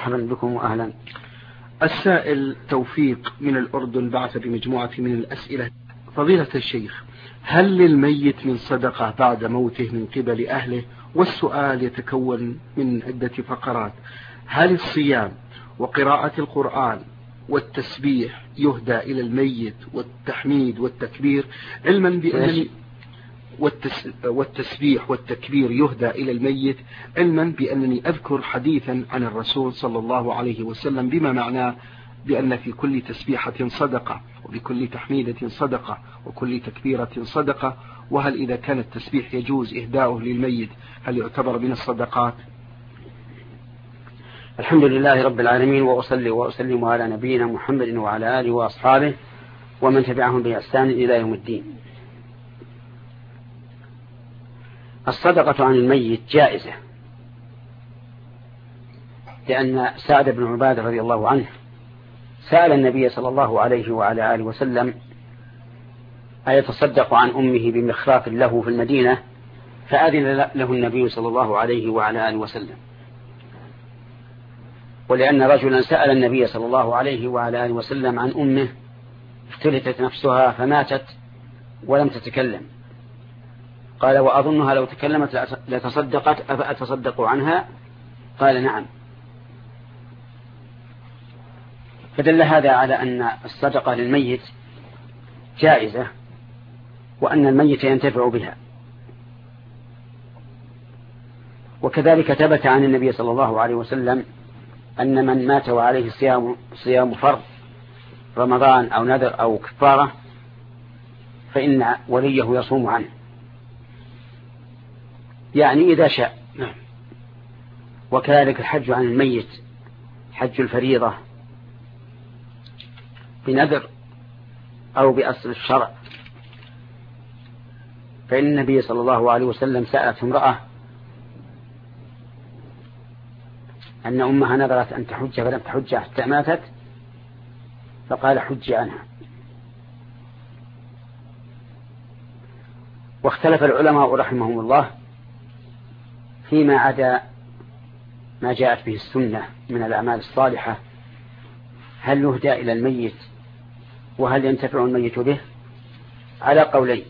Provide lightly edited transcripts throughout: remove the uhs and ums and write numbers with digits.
مرحبا بكم وأهلا. السائل توفيق من الأردن بعث بمجموعة من الأسئلة. فضيلة الشيخ، هل للميت من صدقة بعد موته من قبل أهله؟ والسؤال يتكون من عدة فقرات. هل الصيام وقراءة القرآن والتسبيح يهدى إلى الميت والتحميد والتكبير، علما بأنني والتسبيح والتكبير يهدى إلى الميت، علما بأنني أذكر حديثا عن الرسول صلى الله عليه وسلم بما معناه بأن في كل تسبيحة صدقة، وبكل تحميدة صدقة، وكل تكبيرة صدقة؟ وهل إذا كان التسبيح يجوز إهداؤه للميت هل يعتبر من الصدقات؟ الحمد لله رب العالمين، وأصلي وأسلم على نبينا محمد وعلى آله وأصحابه ومن تبعهم بإحسان إلى يوم الدين. الصدقة عن الميت جائزة، لأن سعد بن عبادة رضي الله عنه سأل النبي صلى الله عليه وعلى آله وسلم أيتصدق عن أمه بمخراف له في المدينة، فأذن له النبي صلى الله عليه وعلى آله وسلم. ولأن رجلا سأل النبي صلى الله عليه وعلى آله وسلم عن أمه افتلتت نفسها فماتت ولم تتكلم، قال وأظنها لو تكلمت لتصدقت أفأتصدق عنها؟ قال نعم. فدل هذا على أن الصدقة للميت جائزة، وأن الميت ينتفع بها. وكذلك ثبت عن النبي صلى الله عليه وسلم أن من مات وعليه صيام فرض رمضان أو نذر أو كفارة فإن وليه يصوم عنه، يعني إذا شاء. وكذلك الحج عن الميت، حج الفريضة بنذر أو بأصل الشرع، فإن النبي صلى الله عليه وسلم سألت امرأة أن أمها نذرت أن تحج فلم تحج حتى ماتت، فقال حج عنها. واختلف العلماء رحمهم الله فيما عدا ما جاءت به السنة من الأعمال الصالحة، هل يهدى إلى الميت وهل ينتفع الميت به؟ على قولين،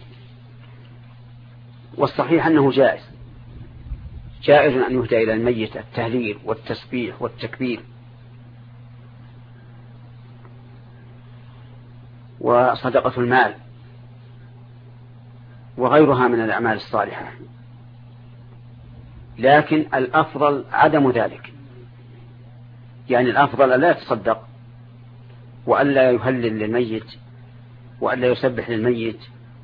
والصحيح أنه جائز أن يهدى إلى الميت التهليل والتسبيح والتكبير وصدقة المال وغيرها من الأعمال الصالحة، لكن الأفضل عدم ذلك. يعني الأفضل لا يتصدق وألا يهلل للميت وألا يسبح للميت،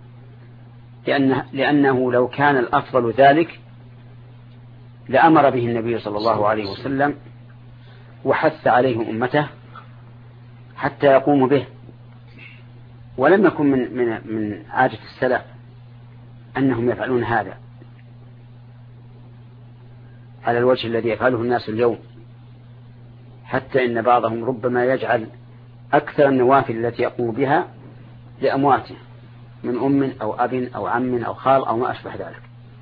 لأنه لو كان الأفضل ذلك لأمر به النبي صلى الله عليه وسلم وحث عليه أمته حتى يقوموا به. ولم يكن من عادة السلف أنهم يفعلون هذا على الوجه الذي يفعله الناس اليوم، حتى إن بعضهم ربما يجعل أكثر النوافل التي يقوم بها لأمواته من أم أو أب أو عم أو خال أو ما أشبه ذلك.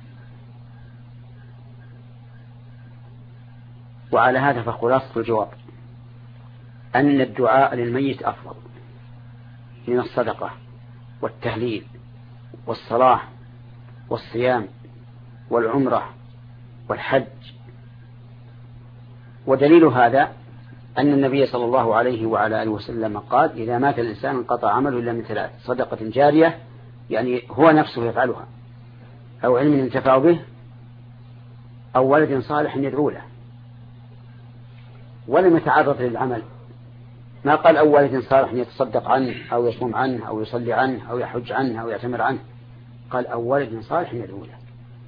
وعلى هذا فخلاصة الجواب أن الدعاء للميت أفضل من الصدقة والتهليل والصلاة والصيام والعمرة والحج. ودليل هذا أن النبي صلى الله عليه وعلى آله وسلم قال إذا مات الإنسان انقطع عمله إلا من ثلاث: صدقة جارية، يعني هو نفسه يفعلها، أو علم ينتفع به، أو ولد صالح يدعو له. ولم يتعرض للعمل، ما قال أو ولد صالح يتصدق عنه أو يصوم عنه أو يصلي عنه أو يحج عنه أو يعتمر عنه، قال أو ولد صالح يدعو له.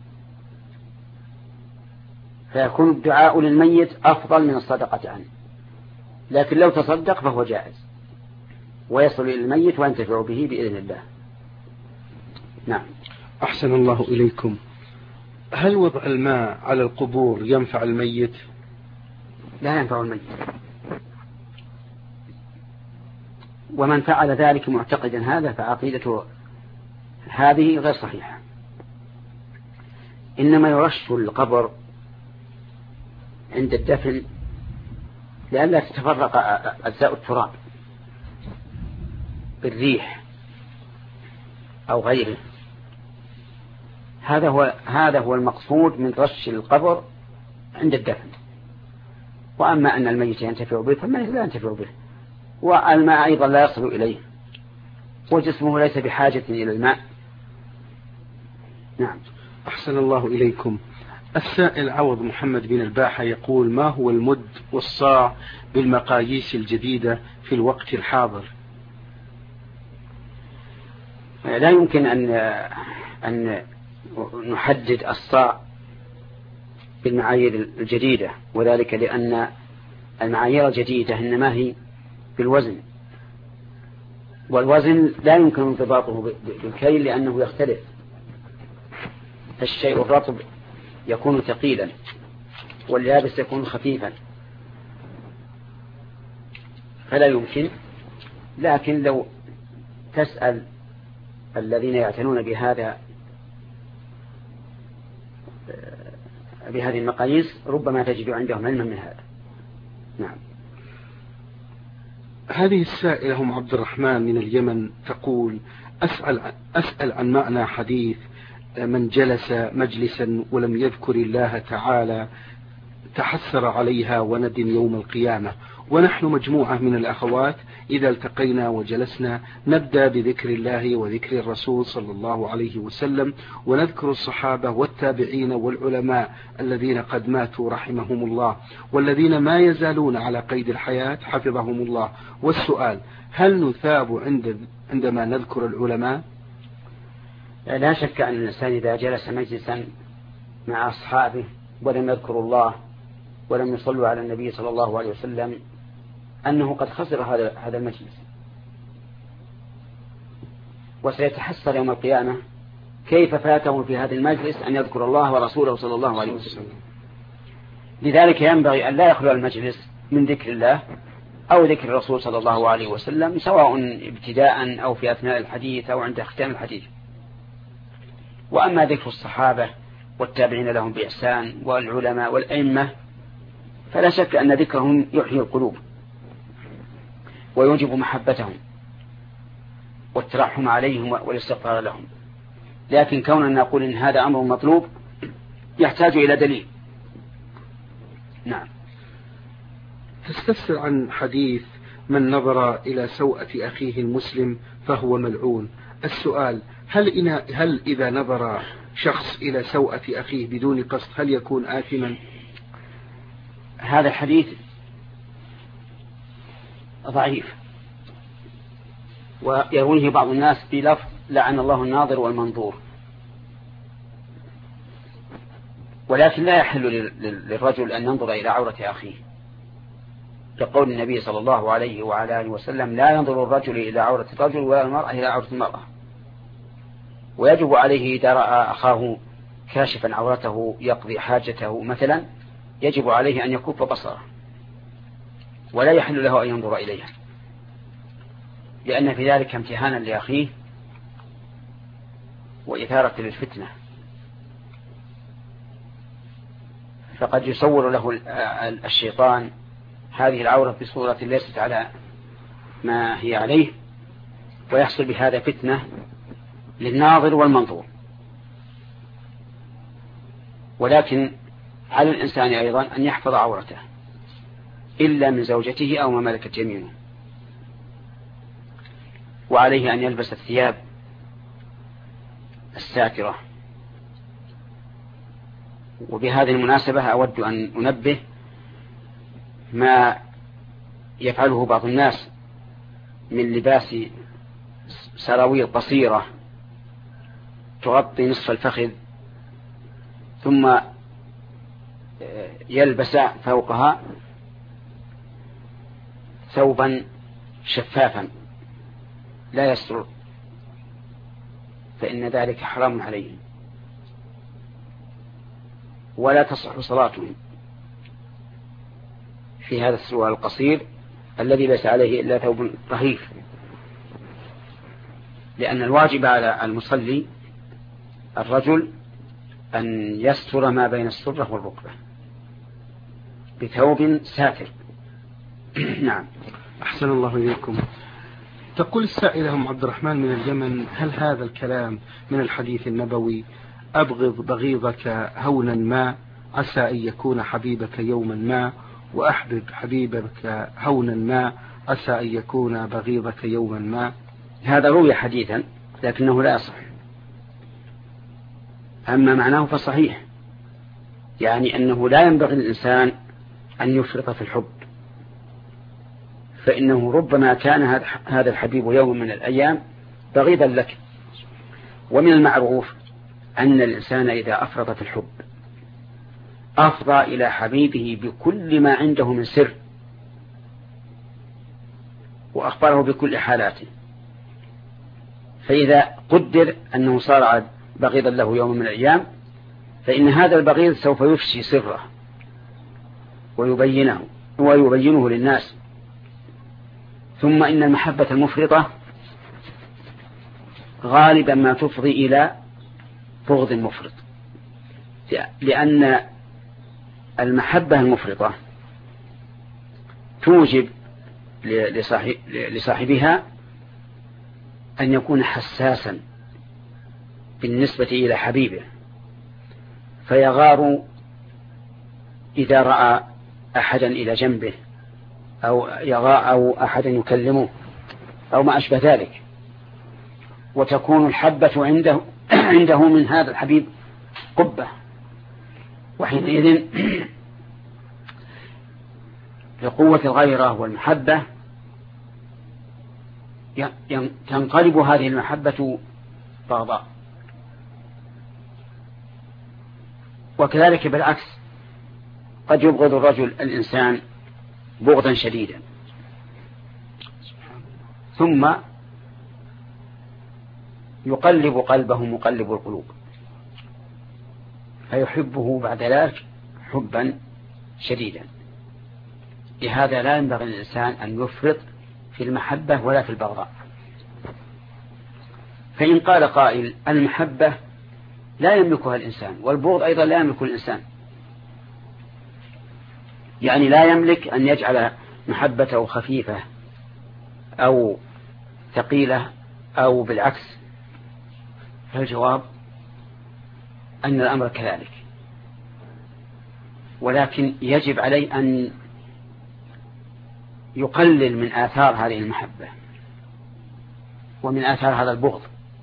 فيكون الدعاء للميت أفضل من الصدقة عنه، لكن لو تصدق فهو جائز ويصل إلى الميت وينتفع به بإذن الله. نعم. أحسن الله إليكم. هل وضع الماء على القبور ينفع الميت؟ لا ينفع الميت، ومن فعل ذلك معتقدا هذا فعقيدته هذه غير صحيحة. إنما يرش القبر عند الدفن لئلا تتفرق أجزاء التراب بالريح أو غيره. هذا هو المقصود من رش القبر عند الدفن. وأما أن الميت ينتفع به فالميت لا ينتفع به، والماء أيضا لا يصل إليه، وجسمه ليس بحاجة إلى الماء. نعم. أحسن الله إليكم. السائل عوض محمد بن الباحة يقول: ما هو المد والصاع بالمقاييس الجديدة في الوقت الحاضر؟ لا يمكن أن نحدد الصاع بالمعايير الجديدة، وذلك لأن المعايير الجديدة إنما هي بالوزن، والوزن لا يمكن انضباطه بالكيل لأنه يختلف. الشيء الرطب يكون ثقيلا واليابس يكون خفيفا، فلا يمكن. لكن لو تسأل الذين يعتنون بهذه المقاييس ربما تجد عندهم علما من هذا. نعم. هذه السائلة هم عبد الرحمن من اليمن تقول: أسأل عن معنى حديث من جلس مجلسا ولم يذكر الله تعالى تحسر عليها وندم يوم القيامة، ونحن مجموعة من الأخوات إذا التقينا وجلسنا نبدأ بذكر الله وذكر الرسول صلى الله عليه وسلم، ونذكر الصحابة والتابعين والعلماء الذين قد ماتوا رحمهم الله، والذين ما يزالون على قيد الحياة حفظهم الله. والسؤال: هل نثاب عندما نذكر العلماء؟ لا شك أن الإنسان إذا جلس مجلسا مع أصحابه ولم يذكروا الله ولم يصلوا على النبي صلى الله عليه وسلم أنه قد خسر هذا المجلس، وسيتحسر يوم القيامة كيف فاته في هذا المجلس أن يذكر الله ورسوله صلى الله عليه وسلم. لذلك ينبغي أن لا يخلو المجلس من ذكر الله أو ذكر الرسول صلى الله عليه وسلم، سواء ابتداء أو في أثناء الحديث أو عند ختام الحديث. وأما ذكر الصحابة والتابعين لهم بإحسان والعلماء والأئمة فلا شك أن ذكرهم يحيي القلوب ويوجب محبتهم والترحم عليهم والاستغفار لهم. لكن كوننا نقول إن هذا أمر مطلوب يحتاج إلى دليل. نعم. تستفسر عن حديث من نظر إلى سوءة أخيه المسلم فهو ملعون. السؤال: هل إذا نظر شخص إلى سوءة أخيه بدون قصد هل يكون آثما؟ هذا الحديث ضعيف، ويرويه بعض الناس بلفظ لعن الله الناظر والمنظور، ولكن لا يحل للرجل أن ينظر إلى عورة أخيه، كقول النبي صلى الله عليه وعلى آله وسلم: لا ينظر الرجل إلى عورة الرجل ولا المرأة إلى عورة المرأة. ويجب عليه إذا رأى أخاه كاشفا عورته يقضي حاجته مثلا يجب عليه أن يكف بصره ولا يحل له أن ينظر إليها، لأن في ذلك امتهانا لأخيه وإثارة للفتنة. فقد يصور له الشيطان هذه العورة بصورة ليست على ما هي عليه، ويحصل بهذا فتنة للناظر والمنظور. ولكن على الإنسان أيضا أن يحفظ عورته إلا من زوجته أو ما ملكت يمينه، وعليه أن يلبس الثياب الساترة. وبهذه المناسبة أود أن أنبه ما يفعله بعض الناس من لباس سراويل قصيرة تغطي نصف الفخذ ثم يلبس فوقها ثوبا شفافا لا يستر، فإن ذلك حرام عليهم ولا تصح صلاتهم في هذا السروال القصير الذي ليس عليه إلا ثوب رهيف. لأن الواجب على المصلي الرجل أن يستر ما بين السرة والركبة بثوب ساتر نعم. أحسن الله إليكم. تقول السائلة أم عبد الرحمن من اليمن: هل هذا الكلام من الحديث النبوي أبغض بغيضك هونا ما عسى أن يكون حبيبك يوما ما، وأحبب حبيبك هونا ما عسى أن يكون بغيضك يوما ما؟ هذا روي حديثا لكنه لا يصح. أما معناه فصحيح، يعني أنه لا ينبغي للإنسان أن يفرط في الحب، فإنه ربما كان هذا الحبيب يوم من الأيام بغيضا لك. ومن المعروف أن الإنسان إذا أفرط في الحب أفضى إلى حبيبه بكل ما عنده من سر، وأخبره بكل حالاته، فإذا قدر أنه صار بغيضا له يوم من الأيام فإن هذا البغيض سوف يفشي سره ويبينه للناس. ثم إن المحبة المفرطة غالبا ما تفضي إلى بغض مفرط، لأن المحبة المفرطة توجب لصاحبها أن يكون حساسا بالنسبة إلى حبيبه، فيغار إذا رأى أحدا إلى جنبه أو أحدا يكلمه أو ما أشبه ذلك، وتكون الحبة عنده من هذا الحبيب قبة، وحينئذ لقوة الغيرة والمحبة تنقلب هذه المحبة بغضاء. وكذلك بالعكس قد يبغض الرجل الإنسان بغضا شديدا ثم يقلب قلبه مقلب القلوب فيحبه بعد ذلك حبا شديدا. لهذا لا ينبغي للإنسان أن يفرط في المحبة ولا في البغضاء. فإن قال قائل: المحبة لا يملكها الإنسان والبغض أيضا لا يملك الإنسان، يعني لا يملك أن يجعل محبته خفيفة أو ثقيلة أو بالعكس، فالجواب أن الأمر كذلك، ولكن يجب عليه أن يقلل من آثار هذه المحبة ومن آثار هذا البغض،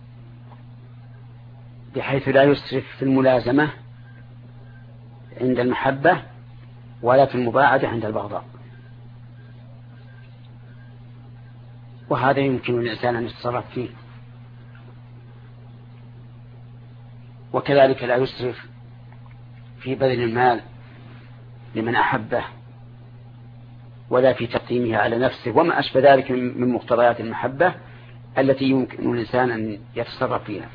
بحيث لا يسرف في الملازمة عند المحبة ولا في المباعدة عند البغضاء. وهذا يمكن للإنسان أن يتصرف فيه. وكذلك لا يسرف في بذل المال لمن أحبه ولا في تقديمها على نفسه وما أشبه ذلك من مقتضيات المحبة التي يمكن الإنسان أن يتصرف فيها.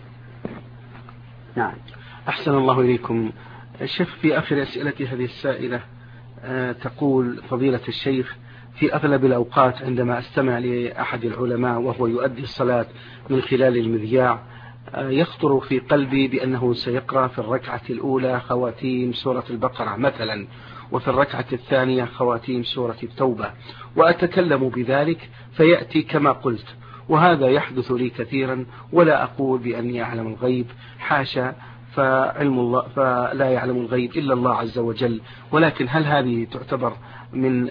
نعم. أحسن الله إليكم. الشيخ في آخر أسئلة هذه السائلة تقول: فضيلة الشيخ، في أغلب الأوقات عندما أستمع لأحد العلماء وهو يؤدي الصلاة من خلال المذياع يخطر في قلبي بأنه سيقرأ في الركعة الأولى خواتيم سورة البقرة مثلا، وفي الركعة الثانية خواتيم سورة التوبة، وأتكلم بذلك فيأتي كما قلت، وهذا يحدث لي كثيرا، ولا أقول بأني أعلم الغيب، حاشا، فعلم الله فلا يعلم الغيب إلا الله عز وجل. ولكن هل هذه تعتبر من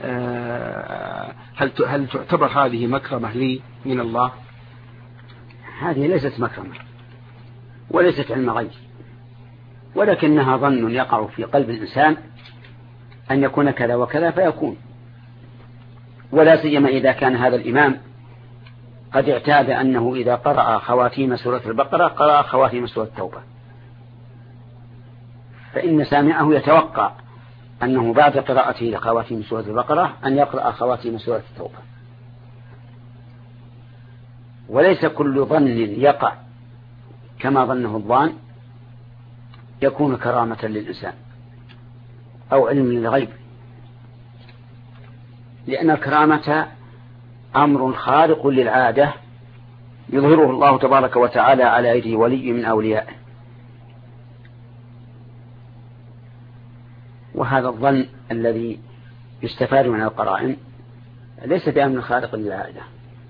هل تعتبر هذه مكرمة لي من الله؟ هذه ليست مكرمة وليست علم غيب، ولكنها ظن يقع في قلب الإنسان أن يكون كذا وكذا فيكون، ولا سيما إذا كان هذا الإمام قد اعتاد أنه إذا قرأ خواتيم سورة البقرة قرأ خواتيم سورة التوبة، فإن سامعه يتوقع أنه بعد قراءته لخواتيم سورة البقرة أن يقرأ خواتيم سورة التوبة. وليس كل ظن يقع كما ظنه الظان يكون كرامة للإنسان أو علم للغيب، لأن الكرامة أمر خارق للعادة يظهره الله تبارك وتعالى على يد ولي من أوليائه، وهذا الظن الذي يستفاد من القرائن ليس بأمر خارق للعادة.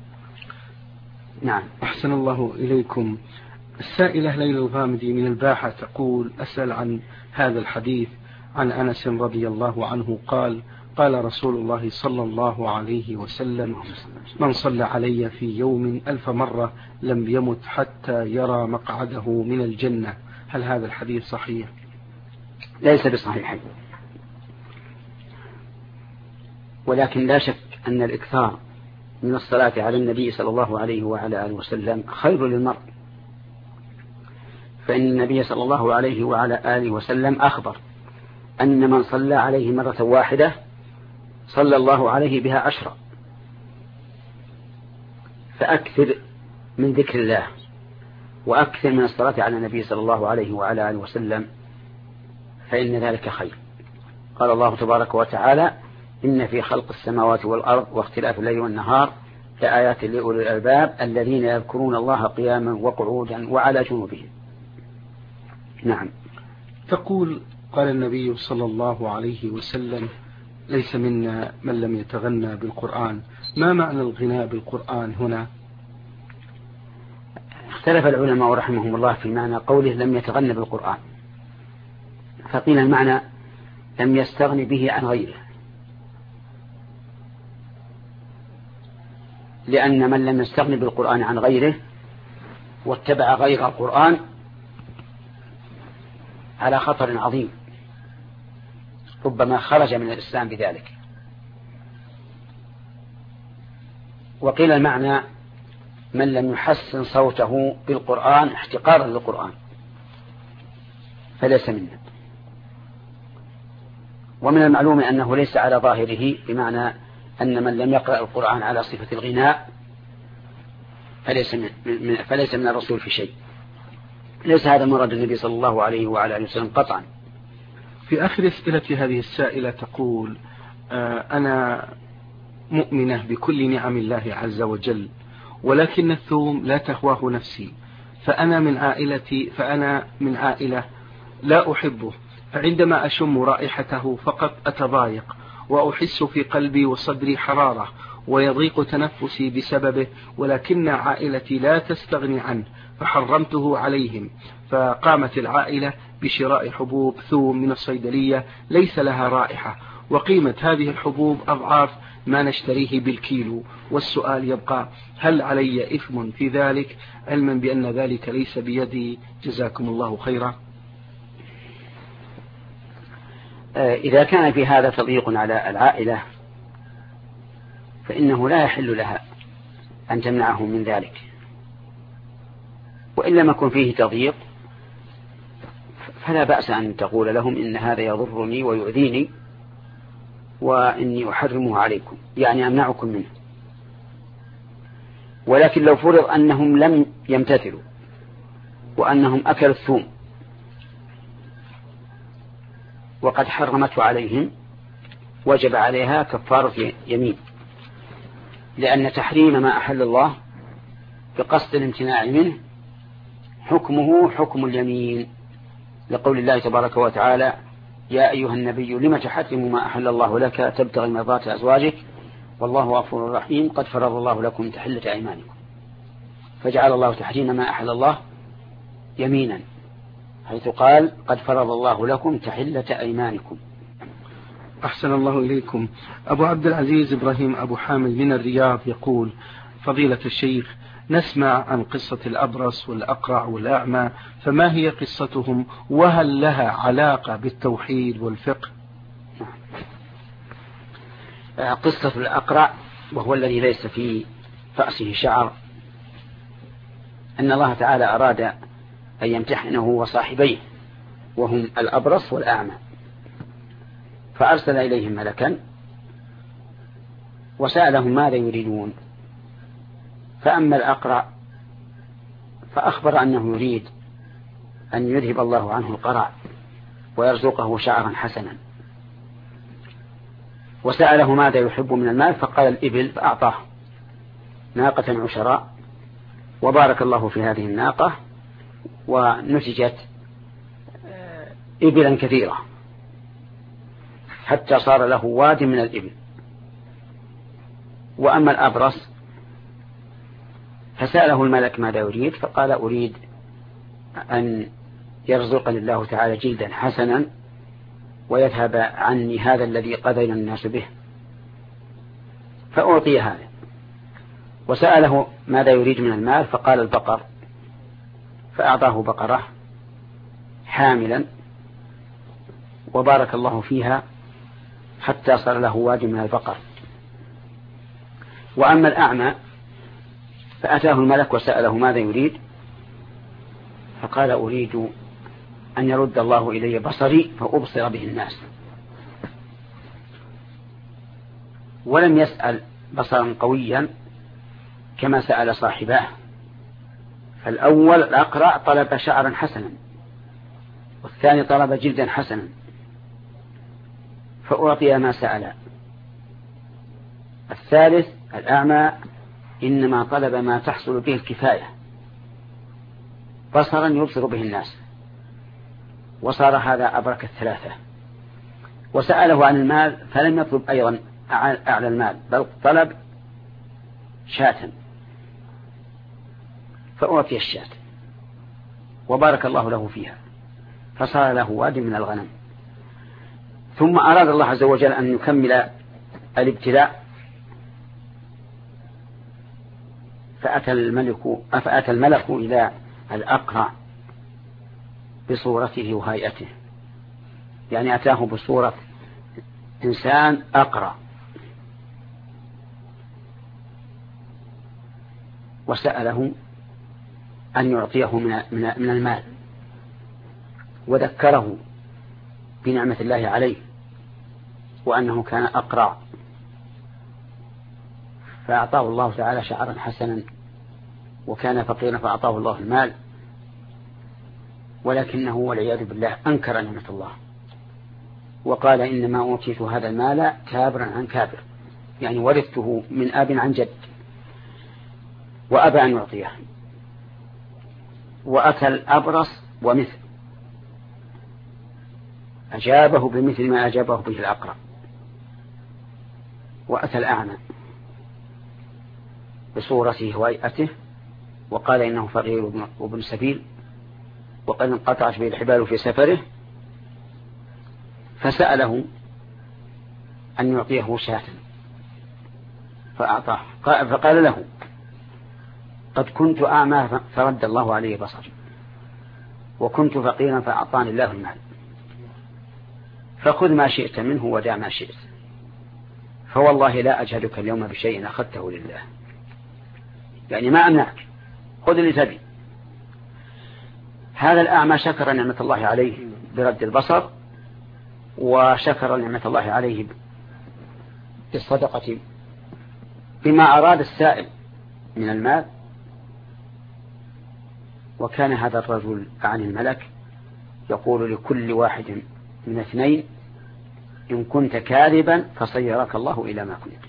نعم. أحسن الله إليكم. السائلة ليلى الغامدي من الباحة تقول: أسأل عن هذا الحديث عن أنس رضي الله عنه قال: قال رسول الله صلى الله عليه وسلم: من صلى علي في يوم 1000 مرة لم يمت حتى يرى مقعده من الجنة. هل هذا الحديث صحيح؟ ليس بصحيح، ولكن لا شك أن الإكثار من الصلاة على النبي صلى الله عليه وعلى آله وسلم خير للمرء، فإن النبي صلى الله عليه وعلى آله وسلم أخبر أن من صلى عليه مرة واحدة صلى الله عليه بها 10. فأكثر من ذكر الله وأكثر من الصلاة على النبي صلى الله عليه وعلى آله وسلم، فإن ذلك خير. قال الله تبارك وتعالى: إن في خلق السماوات والأرض واختلاف الليل والنهار لآيات لأولي الألباب الذين يذكرون الله قياما وقعودا وعلى جنوبهم. نعم. تقول: قال النبي صلى الله عليه وسلم: ليس منا من لم يتغنى بالقرآن. ما معنى الغناء بالقرآن هنا؟ اختلف العلماء رحمهم الله في معنى قوله لم يتغنى بالقرآن، فقيل المعنى لم يستغن به عن غيره، لأن من لم يستغن بالقرآن عن غيره واتبع غير القرآن على خطر عظيم، ربما خرج من الإسلام بذلك. وقيل المعنى من لم يحسن صوته بالقرآن احتقارا للقرآن فليس منا. ومن المعلوم أنه ليس على ظاهره، بمعنى أن من لم يقرأ القرآن على صفة الغناء فليس من الرسول في شيء. ليس هذا مراد النبي صلى الله عليه وعلى آله وسلم قطعا. في آخر أسئلة هذه السائلة تقول: أنا مؤمنة بكل نعم الله عز وجل، ولكن الثوم لا تهواه نفسي، فأنا من عائلة لا أحبه، فعندما أشم رائحته فقط أتضايق وأحس في قلبي وصدري حرارة ويضيق تنفسي بسببه، ولكن عائلتي لا تستغني عنه فحرمته عليهم، فقامت العائلة بشراء حبوب ثوم من الصيدلية ليس لها رائحة، وقيمة هذه الحبوب أضعاف ما نشتريه بالكيلو. والسؤال يبقى: هل علي إثم في ذلك، علما بأن ذلك ليس بيدي؟ جزاكم الله خيرا. إذا كان في هذا تضييق على العائلة فإنه لا يحل لها أن تمنعهم من ذلك، وإن لم يكن فيه تضييق فلا بأس أن تقول لهم إن هذا يضرني ويؤذيني وإني أحرمه عليكم، يعني أمنعكم منه. ولكن لو فرض أنهم لم يمتثلوا وأنهم أكلوا الثوم وقد حرمته عليهم وجب عليها كفارة يمين، لأن تحريم ما أحل الله بقصد الامتناع منه حكمه حكم اليمين، لقول الله تبارك وتعالى: يا أيها النبي لم تحرم ما أحل الله لك تبتغي مرضات أزواجك والله غفور رحيم قد فرض الله لكم تحلة أيمانكم. فجعل الله تحريم ما أحل الله يمينا، حيث قال: قد فرض الله لكم تحلة أيمانكم. أحسن الله إليكم. أبو عبد العزيز إبراهيم أبو حامد من الرياض يقول: فضيلة الشيخ، نسمع عن قصة الأبرص والأقرع والأعمى، فما هي قصتهم، وهل لها علاقة بالتوحيد والفقه؟ قصة الأقرع، وهو الذي ليس في رأسه شعر، أن الله تعالى أراد أن يمتحنه وصاحبيه وهم الأبرص والأعمى، فأرسل إليهم ملكا وسألهم ماذا يريدون. فأما الأقرع فأخبر أنه يريد أن يذهب الله عنه القرع ويرزقه شعرا حسنا، وسأله ماذا يحب من المال فقال الإبل، فأعطاه ناقة عشراء، وبارك الله في هذه الناقة ونتجت إبلا كثيرة حتى صار له واد من الإبل. وأما الأبرص فسأله الملك ماذا يريد، فقال أريد أن يرزقني الله تعالى جلدا حسنا ويذهب عني هذا الذي قذل الناس به، فأعطي هذا. وسأله ماذا يريد من المال، فقال البقر، فأعطاه بقرة حاملا وبارك الله فيها حتى صار له واد من البقر. وأما الأعمى فأتاه الملك وسأله ماذا يريد، فقال أريد أن يرد الله إلي بصري فأبصر به الناس. ولم يسأل بصرا قويا كما سأل صاحباه، فالأول الأقرع طلب شعرا حسنا، والثاني طلب جلدا حسنا، فأعطي ما سأل. الثالث الأعمى إنما طلب ما تحصل به الكفاية، بصرا يبصر به الناس، وصار هذا أبرك الثلاثة. وسأله عن المال فلم يطلب أيضا أعلى المال، بل طلب شاة، فأعطي الشاة وبارك الله له فيها فصار له واد من الغنم. ثم أراد الله عز وجل أن يكمل الابتلاء، فأتى الملك إلى الأقرع بصورته وهيئته، يعني أتاه بصورة إنسان أقرع، وسأله أن يعطيه من المال، وذكره بنعمة الله عليه وأنه كان أقرع، فأعطاه الله تعالى شعرا حسنا، وكان فقيرا فأعطاه الله المال، ولكنه والعياذ بالله أنكر نعمة الله وقال إنما أوتيت هذا المال كابرا عن كابر، يعني ورثته من أب عن جد، وأبى أن يعطيه. وأتى الأبرص ومثل أجابه بمثل ما أجابه به الأقرع. وأتى الأعمى بصورته وهيئته وقال إنه فقير وابن سبيل وقد انقطعت به الحبال في سفره، فسأله أن يعطيه شاة فأعطاه، فقال له قد كنت أعمى فرد الله عليه بصري، وكنت فقيرا فأعطاني الله المال، فخذ ما شئت منه ودع ما شئت، فوالله لا أجهدك اليوم بشيء أخذته لله، يعني ما أمنعك، خذ اللي تبي. هذا الأعمى شكر نعمة الله عليه برد البصر، وشكر نعمة الله عليه بالصدقة بما أراد السائل من المال. وكان هذا الرجل عن الملك يقول لكل واحد من اثنين إن كنت كاذبا فصيرك الله إلى ما كنت،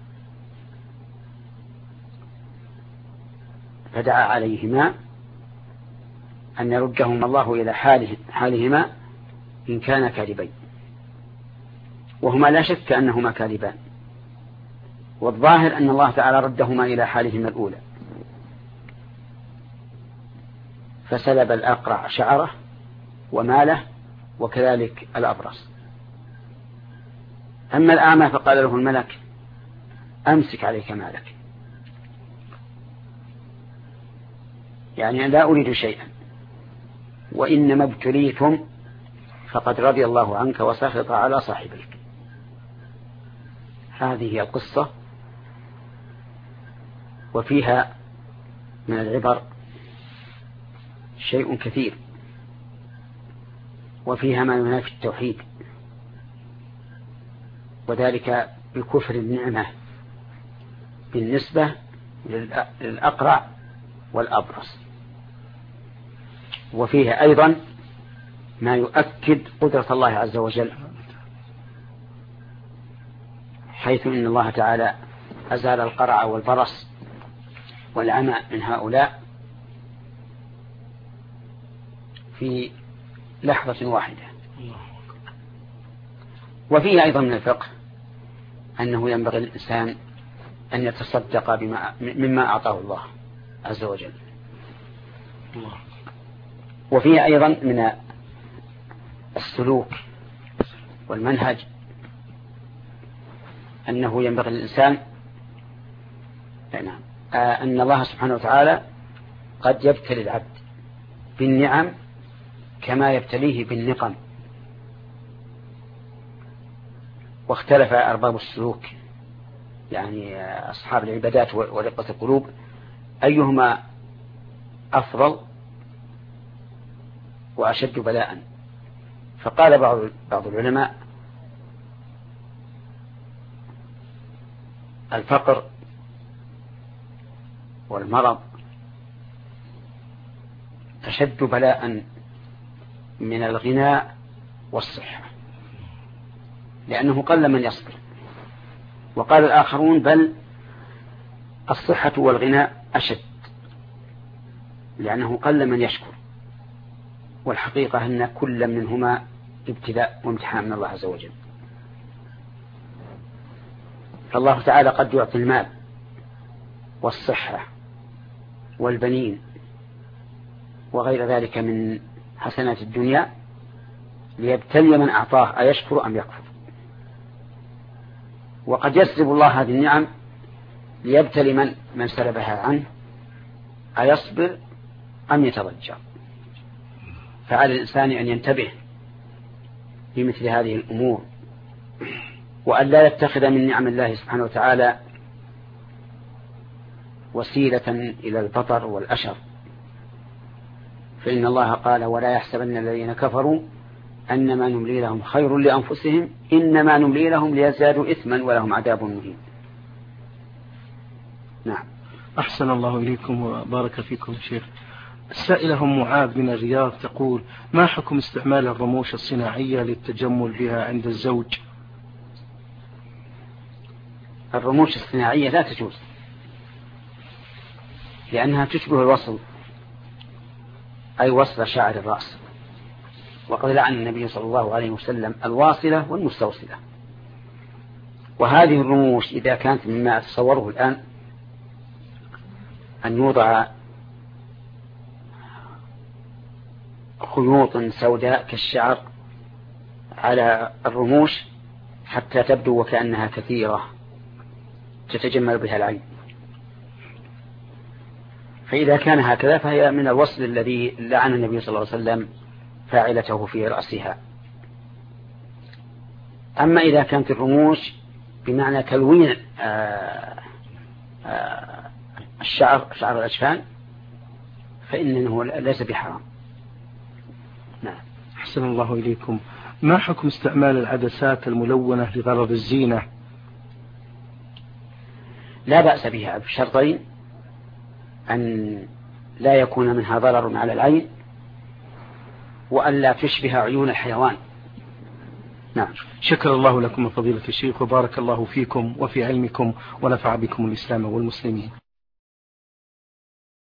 فدعا عليهما أن يردهما الله إلى حالهما إن كان كاذبين، وهما لا شك أنهما كاذبان، والظاهر أن الله تعالى ردهما إلى حالهما الأولى، فسلب الأقرع شعره وماله، وكذلك الأبرص. أما الأعمى فقال له الملك أمسك عليك مالك، يعني لا أريد شيئا، وإنما ابتليتم فقد رضي الله عنك وسخط على صاحبك. هذه هي القصة، وفيها من العبر شيء كثير، وفيها ما ينافي التوحيد، وذلك بكفر النعمة بالنسبة للأقرع والأبرص. وفيها أيضا ما يؤكد قدرة الله عز وجل، حيث إن الله تعالى أزال القرع والبرص والعمى من هؤلاء في لحظة واحدة. وفيه أيضا من الفقه أنه ينبغي الإنسان أن يتصدق مما أعطاه الله عز وجل. وفيه أيضا من السلوك والمنهج أنه ينبغي للإنسان أن الله سبحانه وتعالى قد يبتلي العبد بالنعم كما يبتليه بالنقم. واختلف أرباب السلوك يعني أصحاب العبادات ورقة القلوب أيهما أفضل وأشد بلاء. فقال بعض العلماء الفقر والمرض أشد بلاء من الغناء والصحة، لأنه قل من يصبر. وقال الآخرون بل الصحة والغناء أشد، لأنه قل من يشكر. والحقيقة أن كل منهما ابتلاء وامتحان من الله عز وجل. فالله تعالى قد يعطي المال والصحة والبنين وغير ذلك من حسنات الدنيا ليبتلي من أعطاه أيشكر أم يكفر. وقد يسلب الله هذه النعم ليبتلي من سلبها عنه أيصبر أم يتضجر. فعلى الإنسان أن ينتبه لمثل هذه الأمور، وأن لا يتخذ من نعم الله سبحانه وتعالى وسيلة إلى البطر والأشر. فإن الله قال ولا يحسبن الذين كفروا أنما نملي لهم خير لأنفسهم إنما نملي لهم ليزدادوا إثما ولهم عذاب مهين. نعم. أحسن الله إليكم وبارك فيكم شيخ. السائلة معاذ من الرياض تقول ما حكم استعمال الرموش الصناعية للتجمل بها عند الزوج؟ الرموش الصناعية لا تجوز، لأنها تشبه الوصل، أي وصل شعر الرأس. وقد لعن النبي صلى الله عليه وسلم الواصلة والمستوصلة. وهذه الرموش إذا كانت مما أتصوره الآن أن يوضع خيوط سوداء كالشعر على الرموش حتى تبدو وكأنها كثيرة تتجمل بها العين، فإذا كان هكذا فهي من الوصل الذي لعن النبي صلى الله عليه وسلم فاعلته في رأسها. أما إذا كانت الرموش بمعنى تلوين شعر الأجفان فإنه ليس بحرام. نعم. أحسن الله إليكم. ما حكم استعمال العدسات الملونة لغرض الزينة؟ لا بأس بها بشرطين: أن لا يكون منها ضرر على العين، وأن لا تشبه عيون الحيوان. نعم. شكر الله لكم فضيلة الشيخ وبارك الله فيكم وفي علمكم ونفع بكم الإسلام والمسلمين.